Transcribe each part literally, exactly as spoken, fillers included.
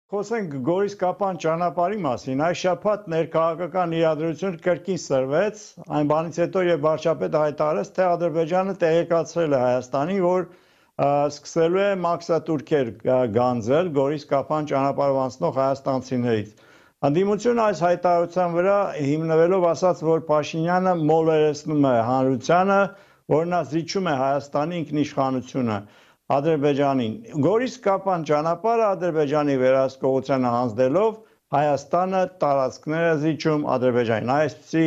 Խոսենք Գորիս-Կապան ճանապարհի մասին, այս շաբաթ ներքաղաքական իրադրությունը կրկին սրվեց, այն բանից հետո եւ վարչապետը հայտարարեց, թե Ադրբեջանը տեղեկացրել է Հայաստանին, որ սկսելու է մաքսատուրքեր գանձել Գորիս-Կապան ճանապարհով անցնող հայաստանցիներից։ Ընդդիմությունը այս հայտարարության վրա հիմնվելով ասաց, որ Փաշինյանը մոլերեսնում է հանրությանը, որ նա զիջում է Հայաստանի ինքնիշխանությունը Ադրբեջանին։ Գորիս-Կապան ճանապարհը Ադրբեջանի վերահսկողությանը հանձնելով Հայաստանը տարածքներ է զիջում Ադրբեջանին։ Այսպիսի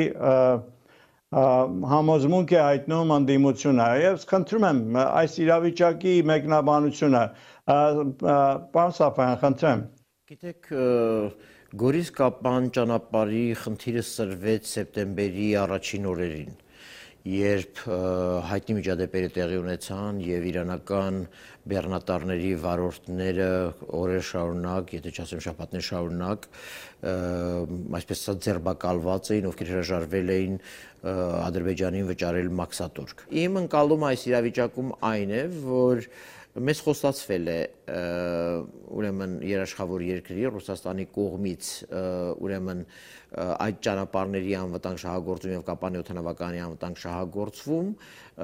համոզմունք է հայտնում ընդդիմությունը։ Եվ խնդրում եմ այս իրավիճակի մեկնաբանությունը։ Պարոն Սաֆարյան, խնդրեմ։ Գիտեք, Գորիս-Կապան ճանապարհի խնդիրը սրվեց սեպտեմբերի առաջին օրերին, երբ հայտնի միջադեպերը տեղի ունեցան եւ իրանական բեռնատարների վարորդները օրեր շարունակ, եթե չասեմ շաբաթներ շարունակ, այսպես ասած ձերբակալված էին, ովքեր հրաժարվել էին Ադրբեջանին վճարել մաքսատուրք։ Իմ ընկալումը այս իրավիճակում այն է, որ մեզ խոստացվել է ուրեմն երաշխավոր երկրի Ռուսաստանի կողմից ուրեմն այդ ճանապարհների անվտանգ շահագործում եւ Կապանի օդանավականի անվտանգ շահագործվում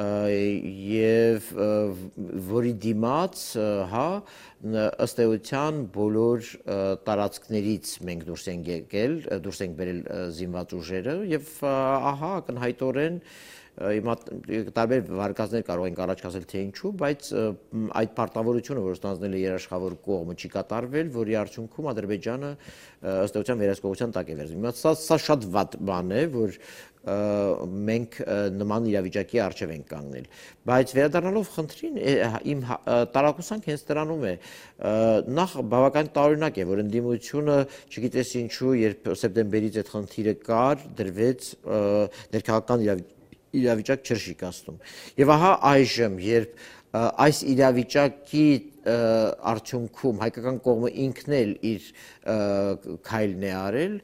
եւ որի դիմաց, հա, ըստ էության բոլոր տարածքներից մենք դուրս ենք եկել, դուրս ենք բերել զինված ուժերը եւ ահա ակնհայտորեն Հիմա տարբեր վարկածներ կարող ենք առաջ կասել թե ինչու, բայց այդ պարտավորությունը, որ ստանձնել է երաշխավոր կողմը, չի կատարվել, որի արդյունքում Ադրբեջանը ըստ էության վերահսկողության տակ է վերցնում։ Հիմա սա շատ վատ բան է, որ մենք նման իրավիճակի առջև ենք կանգնել։ Բայց վերադառնալով խնդրին, իմ տարակուսանք հենց դրանում է, նախ բավական տարօրինակ է, որ ընդդիմությունը, չգիտես ինչու, երբ սեպտեմբերից այդ խնդիրը կար, դրվեց ներքաղաքական իրավիճակ չէր շիկացնում։ Եվ ահա այժմ, երբ այս իրավիճակի արդյունքում հայկական կողմը ինքն էլ իր քայլն է արել,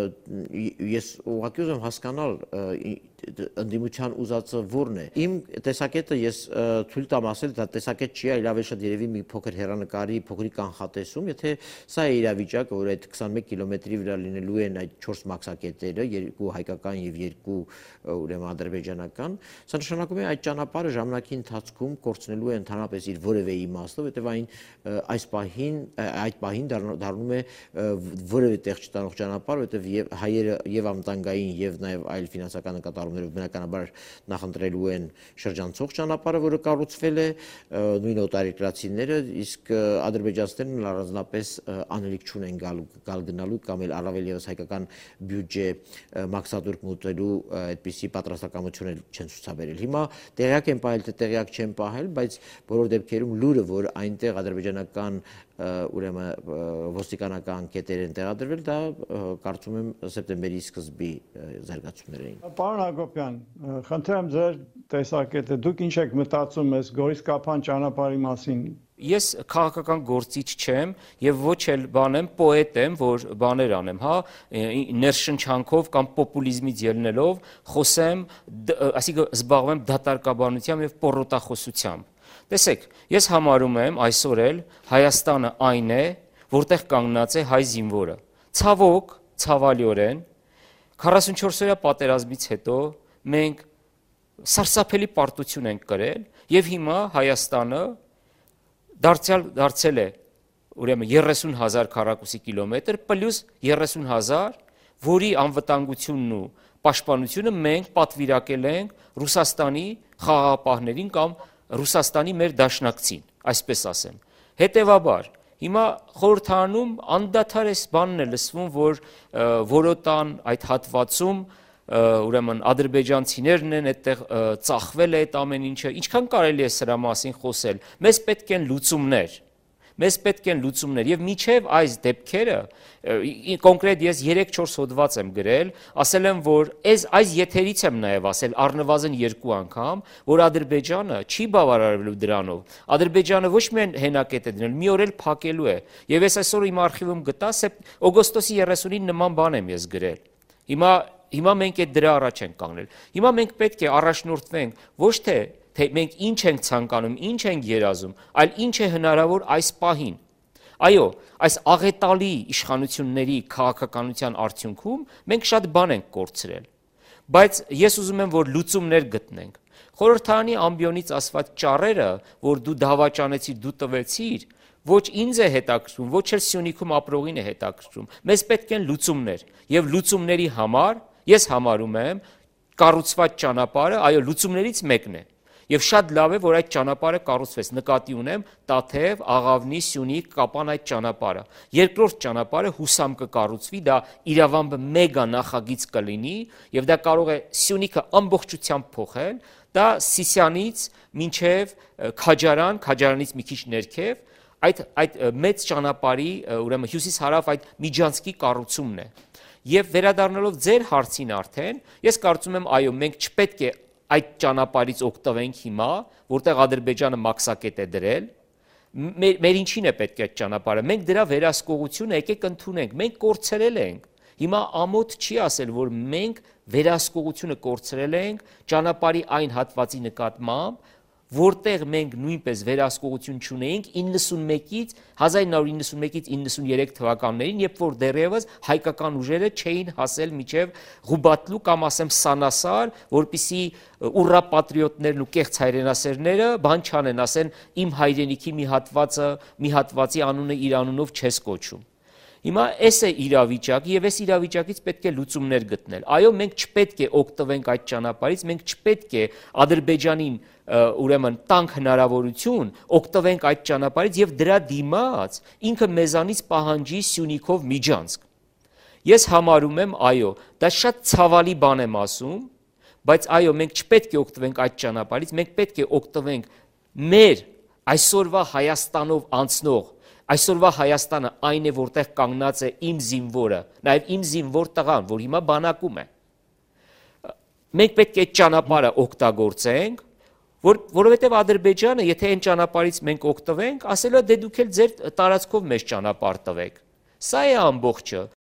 ես ուղղակի ուզում հասկանալ ընդդիմության ուզածը որն է։ Իմ տեսակետը ես թույլ տամ ասել, դա տեսակետ չի, այլ ավելի շատ երևի մի փոքր հեռանկարի փոքրիկ կանխատեսում, եթե սա է իրավիճակը, որ այդ քսանմեկ կիլոմետրի վրա լինելու են այդ չորս մաքսակետերը, երկու հայկական եւ երկու ուրեմն ադրբեջանական, սա նշանակում է այդ ճանապարհը ժամանակի ընթացքում կորցնելու է ընդհանրապես իր որևէ իմաստը, որտեղ այն այս պահին այդ պահին դառնում է որևէ տեղ չտանող ճանապարհ, որտեղ եւ հայերը եւ ամտանգային եւ նաեւ այլ ֆինանսական նկատառումներով բնականաբար նախընտրելու են շրջանցող ճանապարհը, որը կառուցվել է նույն օտարերկրացիները, իսկ ադրբեջանցիներն առանձնապես անելիք չունեն գալ գալ գնալու կամ էլ առավել եւս հայկական բյուջե մաքսատուրք մուտելու այդպիսի պատրաստակամություն չեն ցուցաբերել։ Հիմա տեղյակ են պահել, թե տեղյակ չեն պահել, բայց բոլոր դեպքերում լուրը, որ այնտեղ ադրբեջանական ուրեմն ոստիկանական կետեր են տեղադրվել, դա կարծում եմ սեպտեմբերի սկզբի զարգացումներ էին։ Պարոն Հակոբյան, խնդրեմ ձեր տեսակետը, դուք ինչ եք մտածում այս Գորիս-Կապան ճանապարհի մասին։ Ես քաղաքական գործիչ չեմ եւ ոչ էլ բան եմ, պոետ եմ, որ բաներ անեմ, հա, ներշնչանքով կամ պոպուլիզմից ելնելով խոսեմ, այսինքն զբաղվեմ դատարկաբանությամբ եւ պոռոտախոսությամբ։ Տեսեք, ես համարում եմ այսօր էլ Հայաստանը այն է, որտեղ կանգնած է հայ զինվորը։ Ցավոք, ցավալիորեն քառասունչորս օրյա պատերազմից հետո մենք սարսափելի պարտություն ենք կրել եւ հիմա Հայաստանը դարձյալ դարձել է ուրեմն երեսուն հազար քառակուսի կիլոմետր պլյուս երեսուն հազար, որի անվտանգությունն ու պաշտպանությունը մենք պատվիրակել ենք Ռուսաստանի խաղաղապահներին կամ Ռուսաստանի մեր դաշնակցին, այսպես ասեմ։ Հետևաբար, հիմա խորհրդարանում անդադար էս բանն է լսվում, որ որոտան այդ հատվածում ուրեմն ադրբեջանցիներն են այդտեղ ծախվել է այդ ամեն ինչը, ինչքան կարելի է սրա մասին խոսել։ Մեզ պետք են լուծումներ։ Մեզ պետք են լուծումներ եւ միջև այս դեպքերը կոնկրետ ես երեք-չորս հոդված եմ գրել, ասել եմ, որ այս այս եթերից եմ նաեւ ասել առնվազն երկու անգամ, որ Ադրբեջանը չի բավարարվելու դրանով։ Ադրբեջանը ոչ միայն հենակետ է դնել, մի օր էլ փակելու է։ Եվ ես այսօր իմ արխիվում գտա օգոստոսի երեսունին նման բան եմ ես գրել։ Հիմա հիմա մենք այդ դրա առաջ ենք կանգնել։ Հիմա մենք պետք է առաջնորդվենք ոչ թե թե մենք ինչ ենք ցանկանում, ինչ ենք երազում, այլ ինչ է հնարավոր այս պահին։ Այո, այս աղետալի իշխանությունների քաղաքականության արդյունքում մենք շատ բան ենք կորցրել։ Բայց ես ուզում եմ, որ լուծումներ գտնենք։ Խորհրդարանի ամբիոնից ասված ճառերը, որ դու դավաճանեցիր, դու տվեցիր, ոչ ինձ է հետաքրքրում, ոչ էլ Սյունիքում ապրողին է հետաքրքրում։ Մեզ պետք են լուծումներ, եւ լուծումների համար ես համարում եմ կառուցված ճանապարհը, այո, լուծումներից մեկն է։ Եվ շատ լավ է, որ այդ ճանապարհը կառուցվեց, նկատի ունեմ Տաթև, Աղավնի, Սյունիք, Կապան այդ ճանապարհը։ Երկրորդ ճանապարհը հուսամ կկառուցվի, դա իրավամբ մեգա նախագիծ կլինի, եւ դա կարող է Սյունիքը ամբողջությամբ փոխել, դա Սիսյանից մինչև Քաջարան, Քաջարանից մի քիչ ներքև, այդ այդ մեծ ճանապարհի, ուրեմն հյուսիս-հարավ այդ միջանցքի կառուցումն է։ Եվ վերադառնալով ձեր հարցին արդեն, ես կարծում եմ, այո, մենք չպետք է այդ ճանապարհից օգտվենք հիմա, որտեղ Ադրբեջանը մաքսակետ է դրել, մեր, մեր ինչին է պետք է այդ ճանապարհը, մենք դրա վերահսկողությունը եկեք ընդունենք, մենք կորցրել ենք, հիմա ամոթ չի ասել, որ մենք վերահսկողությունը կորցրել ենք ճանապարհի այն հատվածի նկատմամբ, որտեղ մենք նույնպես վերահսկողություն չունեինք իննսունմեկից հազար նույն հարյուր իննսունմեկից իննսուներեք թվականներին, երբ որ դեռևս հայկական ուժերը չէին հասել մինչև Ղուբատլու կամ ասեմ Սանասար, որպիսի ուռա պատրիոտներն ու կեղծ հայրենասերները բան չանեն, ասեն իմ հայրենիքի մի հատվածը, մի հատվածի անունը իր անունով չես կոչում։ Հիմա այս է իրավիճակը եւ այս իրավիճակից պետք է լուծումներ գտնել։ Այո, մենք չպետք է օգտվենք այդ ճանապարհից, մենք չպետք է Ադրբեջանին ուրեմն տանք հնարավորություն օգտվենք այդ ճանապարհից եւ դրա դիմաց ինքը մեզանից պահանջի Սյունիքով միջանցք։ Ես համարում եմ, այո, դա շատ ցավալի բան եմ ասում, բայց այո, մենք չպետք է օգտվենք այդ ճանապարհից, մենք պետք է օգտվենք մեր այսօրվա Հայաստանով անցնող Այսօրվա Հայաստանը այն է, որտեղ կանգնած է իմ զինվորը, նաև իմ զինվոր տղան, որ հիմա բանակում է։ Մենք պետք է այդ ճանապարհը օգտագործենք, որ, որովհետև Ադրբեջանը, եթե այն ճանապարհից մենք օգտվենք, ասելու է դե դուք էլ ձեր տարածքով մեզ ճանապարհ տվեք։ Սա է ամբողջը,